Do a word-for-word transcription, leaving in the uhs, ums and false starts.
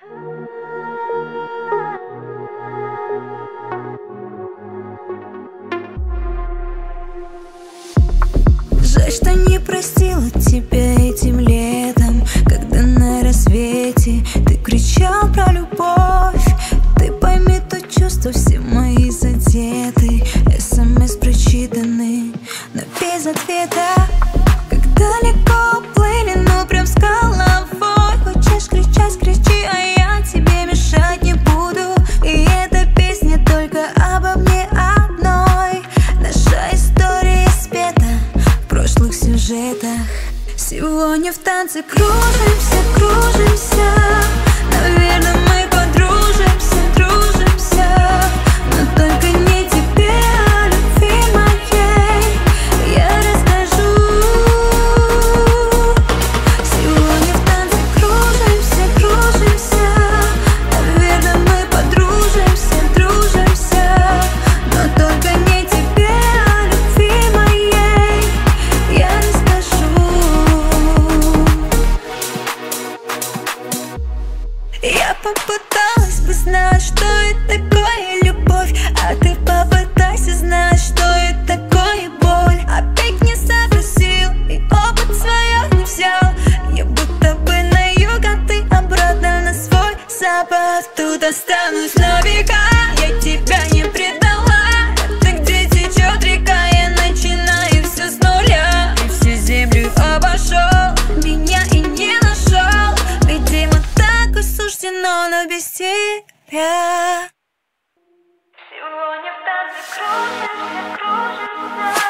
Жаль, что не простила тебя этим летом, когда на рассвете ты кричал про любовь. Ты пойми то чувство, все мои задеты, СМС прочитаны, но без ответа. Как далеко уплыли, ну прям с головой. Хочешь кричать, кричи, а я тебе мешать не буду. И эта песня только обо мне одной. Наша история спета в прошлых сюжетах. Сегодня в танце кружимся, кружимся. Наверное, мы подружимся, дружимся. Но только не тебе, а любви моей я расскажу. Сегодня в танце кружимся, кружимся. Наверное, мы подружимся, дружимся. Но только не тебе, а любви моей я расскажу. Я попыталась бы знать, что это такое любовь, а ты попытайся знать, что это такое боль. Опять не сообразил и опыт свое не взял. Я будто бы на юг, а ты обратно на свой запад. Тут останусь на века, я тебя не предала. Это где течет река, я начинаю все с нуля. И всю землю обошел, меня и не нашел. Видимо, так и суждено, но без тебя. Сегодня в танце кружимся, кружимся.